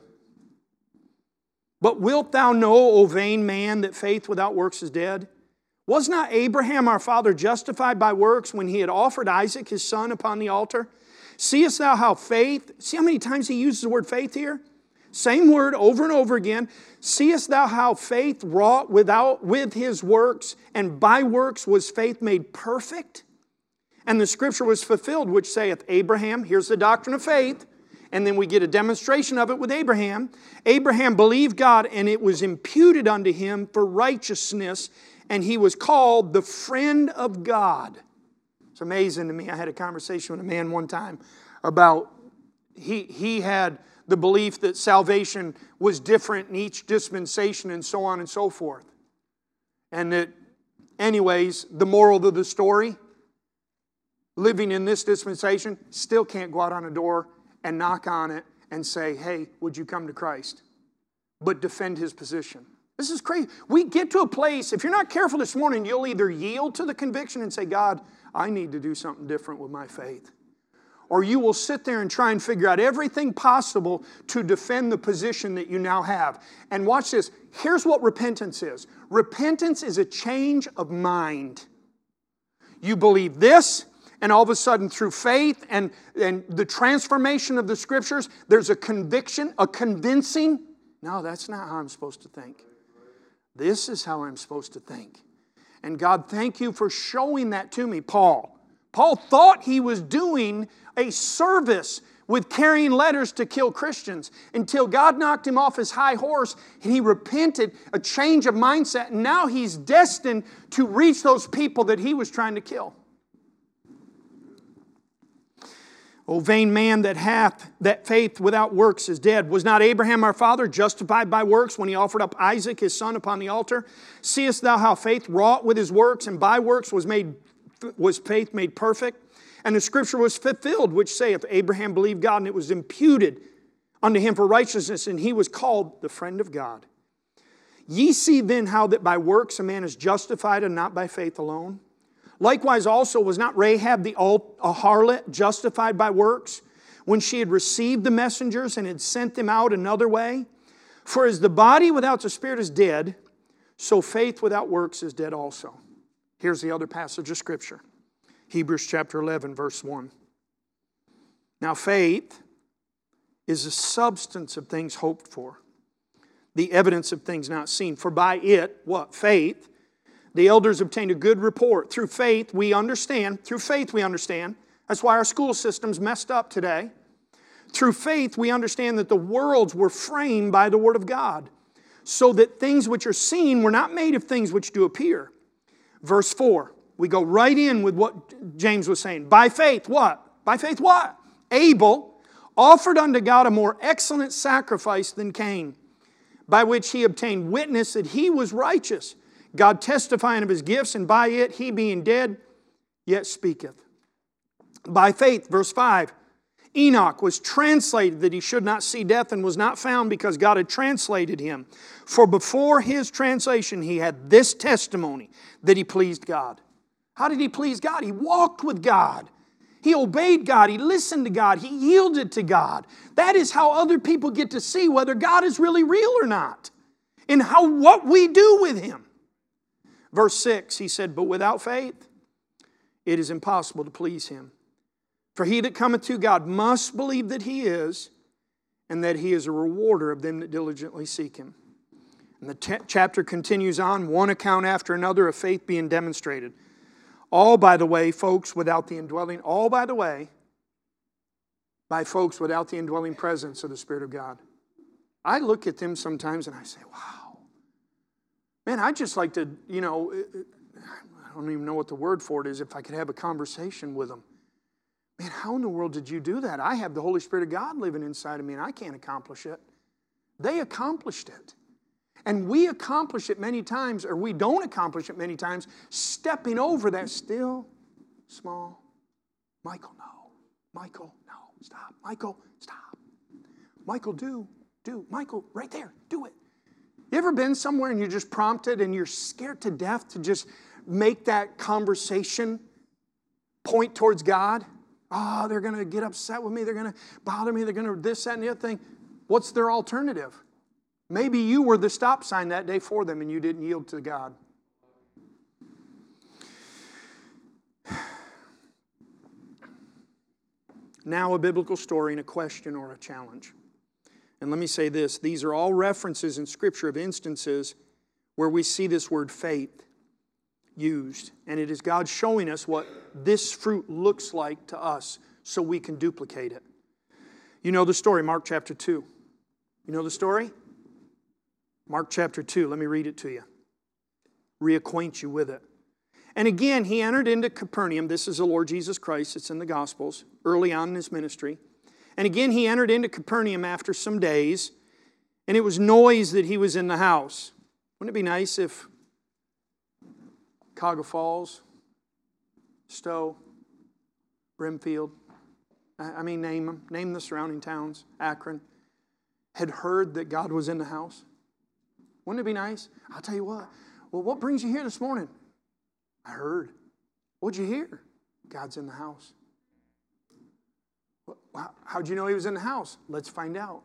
But wilt thou know, O vain man, that faith without works is dead? Was not Abraham our father justified by works when he had offered Isaac his son upon the altar? Seest thou how faith, see how many times he uses the word faith here? Same word over and over again. Seest thou how faith wrought with his works, and by works was faith made perfect? And the scripture was fulfilled, which saith, Abraham, here's the doctrine of faith, and then we get a demonstration of it with Abraham. Abraham believed God, and it was imputed unto him for righteousness, and he was called the friend of God. It's amazing to me. I had a conversation with a man one time about, he had the belief that salvation was different in each dispensation and so on and so forth. And that, anyways, the moral of the story, living in this dispensation, still can't go out on a door and knock on it and say, hey, would you come to Christ? But defend his position. This is crazy. We get to a place, if you're not careful this morning, you'll either yield to the conviction and say, God, I need to do something different with my faith. Or you will sit there and try and figure out everything possible to defend the position that you now have. And watch this. Here's what repentance is. Repentance is a change of mind. You believe this, and all of a sudden through faith and the transformation of the Scriptures, there's a conviction, a convincing. No, that's not how I'm supposed to think. This is how I'm supposed to think. And God, thank you for showing that to me. Paul, Paul thought he was doing a service with carrying letters to kill Christians until God knocked him off his high horse and he repented, a change of mindset, and now he's destined to reach those people that he was trying to kill. O vain man that hath that faith without works is dead. Was not Abraham our father justified by works when he offered up Isaac his son upon the altar? Seest thou how faith wrought with his works, and by works was faith made perfect? And the scripture was fulfilled, which saith, Abraham believed God, and it was imputed unto him for righteousness, and he was called the friend of God. Ye see then how that by works a man is justified, and not by faith alone. Likewise also was not Rahab a harlot justified by works, when she had received the messengers and had sent them out another way? For as the body without the spirit is dead, so faith without works is dead also. Here's the other passage of Scripture. Hebrews chapter 11, verse 1. Now faith is the substance of things hoped for, the evidence of things not seen. For by it, what? Faith, the elders obtained a good report. Through faith we understand. That's why our school system's messed up today. Through faith we understand that the worlds were framed by the Word of God, so that things which are seen were not made of things which do appear. Verse 4. We go right in with what James was saying. By faith, what? By faith, what? Abel offered unto God a more excellent sacrifice than Cain, by which he obtained witness that he was righteous, God testifying of his gifts, and by it he being dead, yet speaketh. By faith, verse 5, Enoch was translated that he should not see death, and was not found because God had translated him. For before his translation he had this testimony, that he pleased God. How did he please God? He walked with God. He obeyed God. He listened to God. He yielded to God. That is how other people get to see whether God is really real or not, and what we do with Him. Verse 6, he said, but without faith it is impossible to please Him. For he that cometh to God must believe that He is, and that He is a rewarder of them that diligently seek Him. And the chapter continues on, one account after another of faith being demonstrated. All, by the way, folks, without the indwelling, by folks without the indwelling presence of the Spirit of God. I look at them sometimes and I say, wow. Man, I'd just like to, I don't even know what the word for it is, if I could have a conversation with them. Man, how in the world did you do that? I have the Holy Spirit of God living inside of me and I can't accomplish it. They accomplished it. And we accomplish it many times, or we don't accomplish it many times, stepping over that still, small, Michael, no. Michael, no. Stop. Michael, stop. Michael, do. Michael, right there, do it. You ever been somewhere and you're just prompted and you're scared to death to just make that conversation point towards God? Oh, they're going to get upset with me. They're going to bother me. They're going to this, that, and the other thing. What's their alternative? Maybe you were the stop sign that day for them and you didn't yield to God. Now a biblical story and a question or a challenge. And let me say this. These are all references in Scripture of instances where we see this word faith used. And it is God showing us what this fruit looks like to us so we can duplicate it. You know the story, Mark chapter 2. You know the story? Mark chapter 2, let me read it to you. Reacquaint you with it. And again, he entered into Capernaum. This is the Lord Jesus Christ. It's in the Gospels, early on in his ministry. And again, he entered into Capernaum after some days, and it was noise that he was in the house. Wouldn't it be nice if Cuyahoga Falls, Stowe, Brimfield, name the surrounding towns, Akron, had heard that God was in the house? Wouldn't it be nice? I'll tell you what. Well, what brings you here this morning? I heard. What'd you hear? God's in the house. How'd you know He was in the house? Let's find out.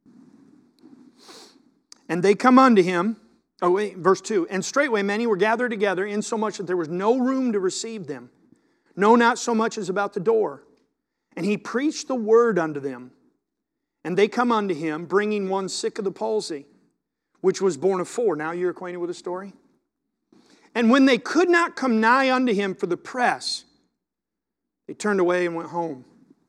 And they come unto him. Verse 2. And straightway many were gathered together, insomuch that there was no room to receive them. No, not so much as about the door. And he preached the word unto them. And they come unto him, bringing one sick of the palsy, which was born of 4. Now you're acquainted with the story? And when they could not come nigh unto him for the press, They turned away and went home.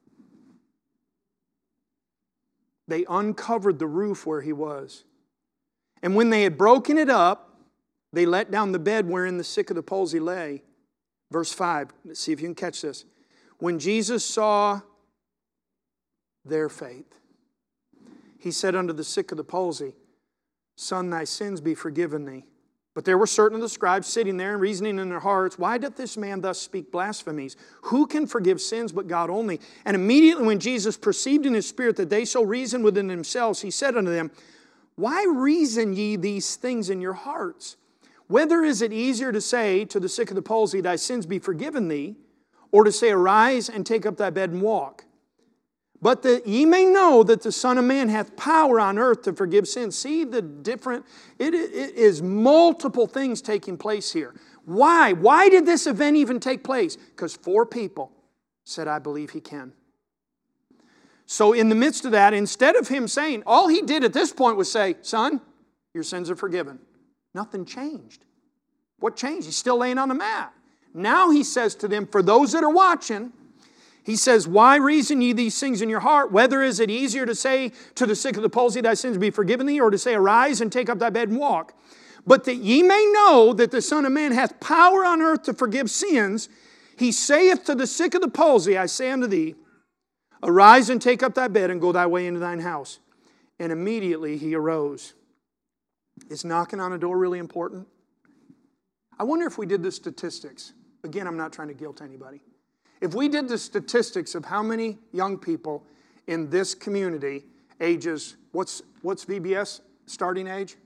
They uncovered the roof where he was. And when they had broken it up, they let down the bed wherein the sick of the palsy lay. Verse 5, let's see if you can catch this. When Jesus saw their faith, he said unto the sick of the palsy, Son, thy sins be forgiven thee. But there were certain of the scribes sitting there and reasoning in their hearts, Why doth this man thus speak blasphemies? Who can forgive sins but God only? And immediately when Jesus perceived in his spirit that they so reasoned within themselves, he said unto them, Why reason ye these things in your hearts? Whether is it easier to say to the sick of the palsy, Thy sins be forgiven thee, or to say, Arise and take up thy bed and walk? But that ye may know that the Son of Man hath power on earth to forgive sins. See the different, it is multiple things taking place here. Why? Why did this event even take place? Because 4 people said, I believe he can. So in the midst of that, instead of him saying, all he did at this point was say, Son, your sins are forgiven. Nothing changed. What changed? He's still laying on the mat. Now he says to them, for those that are watching, he says, Why reason ye these things in your heart? Whether is it easier to say to the sick of the palsy, Thy sins be forgiven thee, or to say, Arise and take up thy bed and walk? But that ye may know that the Son of Man hath power on earth to forgive sins, he saith to the sick of the palsy, I say unto thee, Arise and take up thy bed and go thy way into thine house. And immediately he arose. Is knocking on a door really important? I wonder if we did the statistics. Again, I'm not trying to guilt anybody. If we did the statistics of how many young people in this community, ages, what's VBS starting age?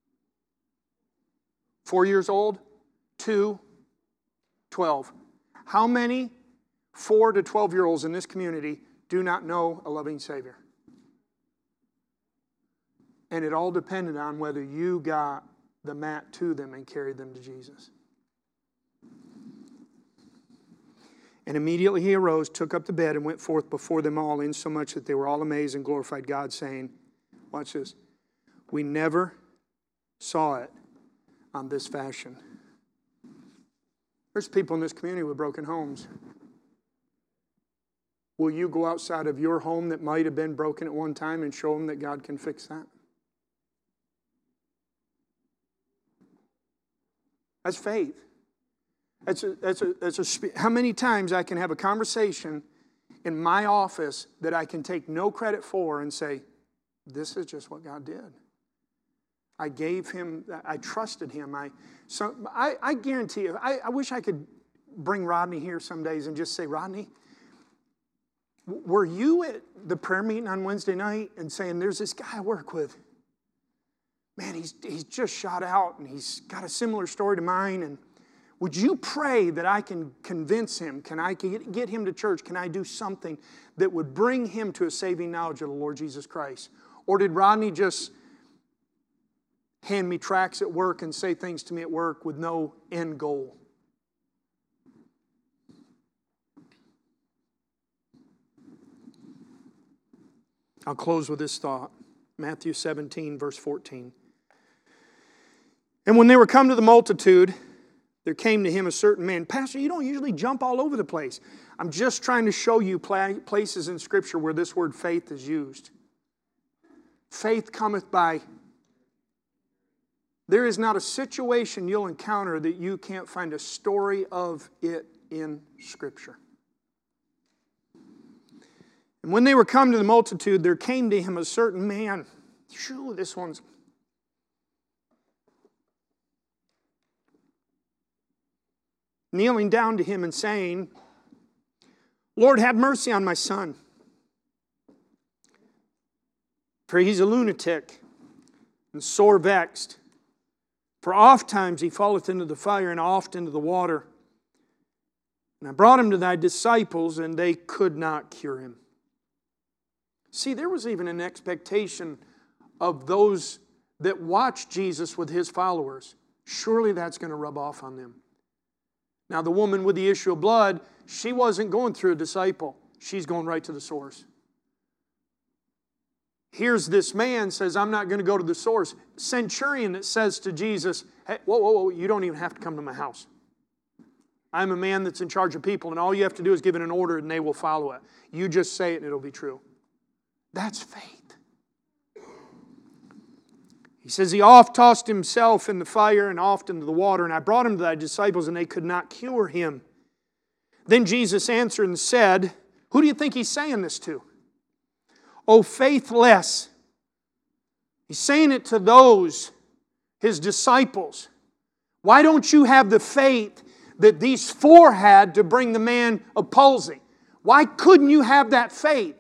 4 years old? 2? 12. How many 4 to 12-year-olds in this community do not know a loving Savior? And it all depended on whether you got the mat to them and carried them to Jesus. And immediately he arose, took up the bed, and went forth before them all, insomuch that they were all amazed and glorified God, saying, watch this, we never saw it on this fashion. There's people in this community with broken homes. Will you go outside of your home that might have been broken at one time and show them that God can fix that? That's faith. How many times I can have a conversation in my office that I can take no credit for and say, this is just what God did. I gave him, I trusted him. I guarantee you, I wish I could bring Rodney here some days and just say, Rodney, were you at the prayer meeting on Wednesday night and saying, there's this guy I work with. Man, he's just shot out and he's got a similar story to mine, and would you pray that I can convince him? Can I get him to church? Can I do something that would bring him to a saving knowledge of the Lord Jesus Christ? Or did Rodney just hand me tracts at work and say things to me at work with no end goal? I'll close with this thought. Matthew 17, verse 14. And when they were come to the multitude, there came to him a certain man. Pastor, you don't usually jump all over the place. I'm just trying to show you places in Scripture where this word faith is used. Faith cometh by. There is not a situation you'll encounter that you can't find a story of it in Scripture. And when they were come to the multitude, there came to him a certain man. Shoo, this one's... kneeling down to him and saying, Lord, have mercy on my son, for he's a lunatic and sore vexed. For oft times he falleth into the fire and oft into the water. And I brought him to thy disciples, and they could not cure him. See, there was even an expectation of those that watched Jesus with his followers. Surely that's going to rub off on them. Now, the woman with the issue of blood, she wasn't going through a disciple. She's going right to the source. Here's this man says, I'm not going to go to the source. Centurion that says to Jesus, hey, whoa, you don't even have to come to my house. I'm a man that's in charge of people, and all you have to do is give it an order and they will follow it. You just say it and it'll be true. That's faith. He says, he oft tossed himself in the fire and oft into the water, and I brought him to thy disciples, and they could not cure him. Then Jesus answered and said, who do you think he's saying this to? O faithless. He's saying it to those, his disciples. Why don't you have the faith that these four had to bring the man of palsy? Why couldn't you have that faith?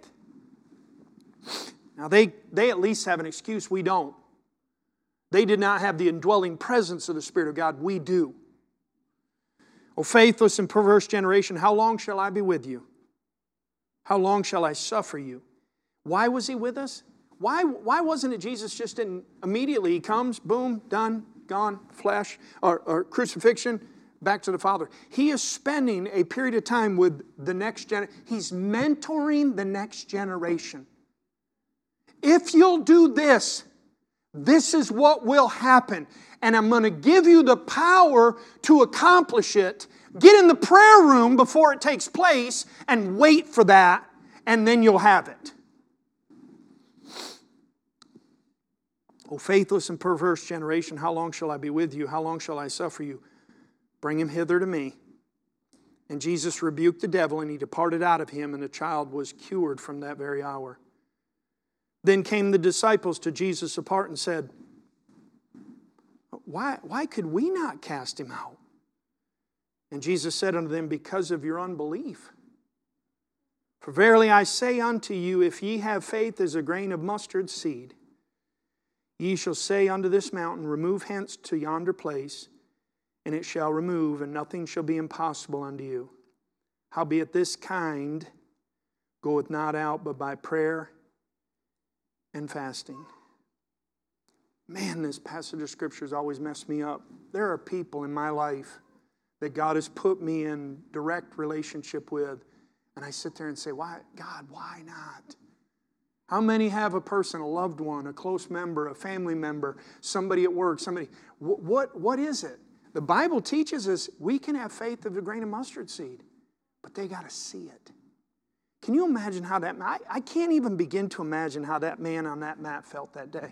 Now they at least have an excuse. We don't. They did not have the indwelling presence of the Spirit of God. We do. O faithless and perverse generation, how long shall I be with you? How long shall I suffer you? Why was He with us? Why wasn't it Jesus just didn't immediately, He comes, boom, done, gone, flesh, or crucifixion, back to the Father. He is spending a period of time with the next generation. He's mentoring the next generation. If you'll do this, this is what will happen. And I'm going to give you the power to accomplish it. Get in the prayer room before it takes place and wait for that, and then you'll have it. O faithless and perverse generation, how long shall I be with you? How long shall I suffer you? Bring him hither to me. And Jesus rebuked the devil, and he departed out of him, and the child was cured from that very hour. Then came the disciples to Jesus apart and said, Why could we not cast him out? And Jesus said unto them, because of your unbelief. For verily I say unto you, if ye have faith as a grain of mustard seed, ye shall say unto this mountain, remove hence to yonder place, and it shall remove, and nothing shall be impossible unto you. Howbeit this kind goeth not out but by prayer and fasting. Man, this passage of Scripture has always messed me up. There are people in my life that God has put me in direct relationship with, and I sit there and say, why, God, why not? How many have a person, a loved one, a close member, a family member, somebody at work, somebody? What is it? The Bible teaches us we can have faith of a grain of mustard seed, but they got to see it. Can you imagine how that, I can't even begin to imagine how that man on that mat felt that day.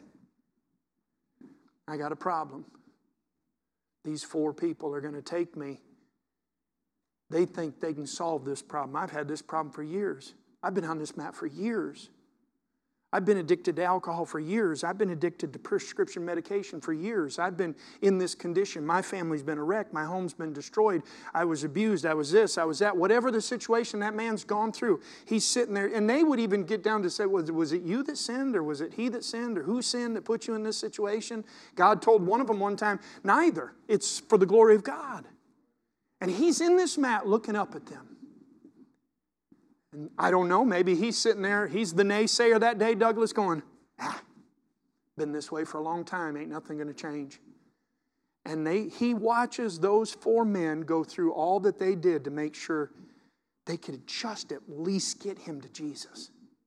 I got a problem. These four people are going to take me. They think they can solve this problem. I've had this problem for years. I've been on this mat for years. I've been addicted to alcohol for years. I've been addicted to prescription medication for years. I've been in this condition. My family's been a wreck. My home's been destroyed. I was abused. I was this. I was that. Whatever the situation that man's gone through, he's sitting there. And they would even get down to say, was it you that sinned? Or was it he that sinned? Or who sinned that put you in this situation? God told one of them one time, neither. It's for the glory of God. And he's in this mat looking up at them. And I don't know, maybe he's sitting there, he's the naysayer that day, Douglas, going, been this way for a long time, ain't nothing going to change. And he watches those four men go through all that they did to make sure they could just at least get him to Jesus.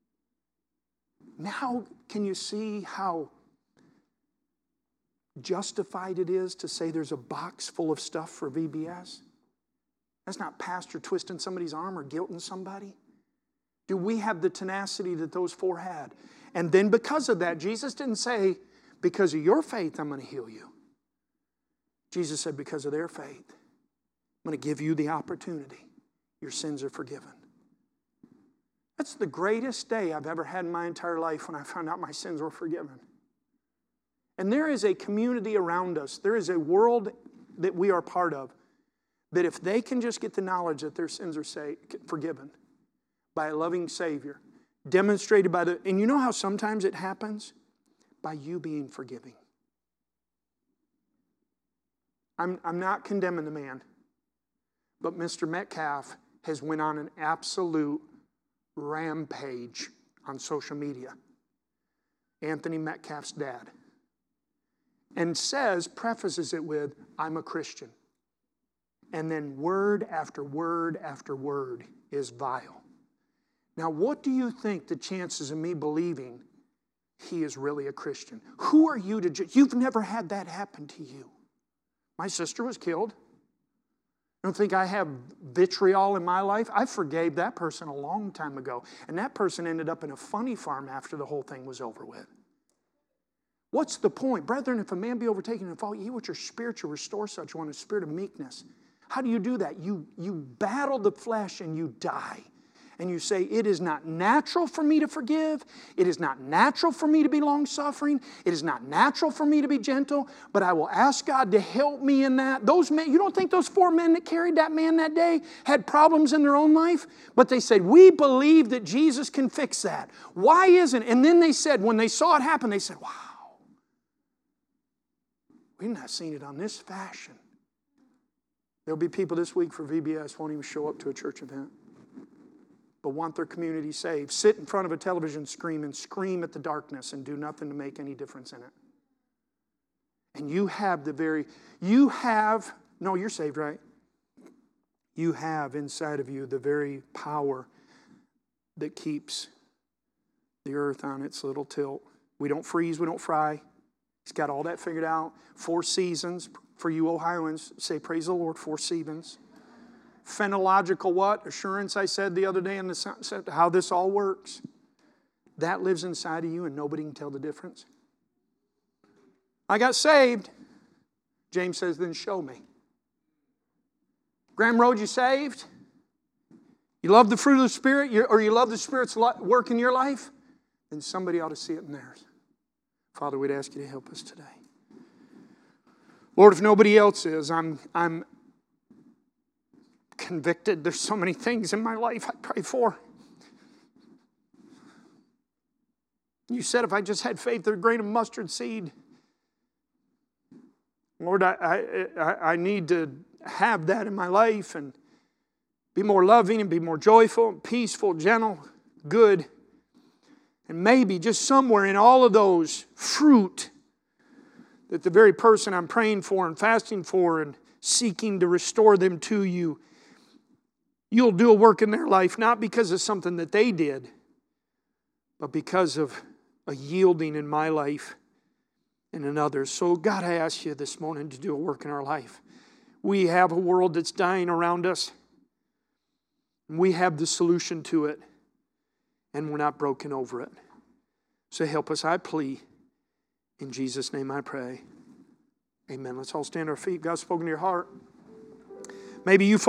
Now, can you see how justified it is to say there's a box full of stuff for VBS? That's not pastor twisting somebody's arm or guilting somebody. Do we have the tenacity that those four had? And then because of that, Jesus didn't say, because of your faith, I'm going to heal you. Jesus said, because of their faith, I'm going to give you the opportunity. Your sins are forgiven. That's the greatest day I've ever had in my entire life when I found out my sins were forgiven. And there is a community around us. There is a world that we are part of that if they can just get the knowledge that their sins are forgiven, by a loving Savior, demonstrated by and you know how sometimes it happens? By you being forgiving. I'm not condemning the man, but Mr. Metcalf has went on an absolute rampage on social media. Anthony Metcalf's dad. And prefaces it with, I'm a Christian. And then word after word after word is vile. Now, what do you think the chances of me believing he is really a Christian? Who are you to judge? You've never had that happen to you. My sister was killed. don't think I have vitriol in my life. I forgave that person a long time ago. And that person ended up in a funny farm after the whole thing was over with. What's the point? Brethren, if a man be overtaken in a fault, ye which are spiritual, restore such one, a spirit of meekness. How do you do that? You battle the flesh and you die. And you say, it is not natural for me to forgive. It is not natural for me to be long-suffering. It is not natural for me to be gentle. But I will ask God to help me in that. Those men, you don't think those 4 men that carried that man that day had problems in their own life? But they said, we believe that Jesus can fix that. Why isn't it? And then they said, when they saw it happen, they said, wow. We've not seen it on this fashion. There'll be people this week for VBS won't even show up to a church event, but want their community saved. Sit in front of a television screen and scream at the darkness and do nothing to make any difference in it. And you're saved, right? You have inside of you the very power that keeps the earth on its little tilt. We don't freeze, we don't fry. He's got all that figured out. 4 seasons. For you Ohioans, say praise the Lord, 4 seasons. Phenological what? Assurance, I said the other day in the how this all works. That lives inside of you and nobody can tell the difference. I got saved. James says, then show me. Graham Road, you saved? You love the fruit of the Spirit, or you love the Spirit's work in your life? Then somebody ought to see it in theirs. Father, we'd ask you to help us today. Lord, if nobody else is, I'm convicted. There's so many things in my life I pray for. You said if I just had faith, a grain of mustard seed. Lord, I need to have that in my life and be more loving and be more joyful, peaceful, gentle, good. And maybe just somewhere in all of those fruit that the very person I'm praying for and fasting for and seeking to restore them to you, you'll do a work in their life, not because of something that they did, but because of a yielding in my life and in others. So God, I ask you this morning to do a work in our life. We have a world that's dying around us. We have the solution to it, and we're not broken over it. So help us, I plea. In Jesus' name I pray. Amen. Let's all stand on our feet. God's spoken to your heart. Maybe you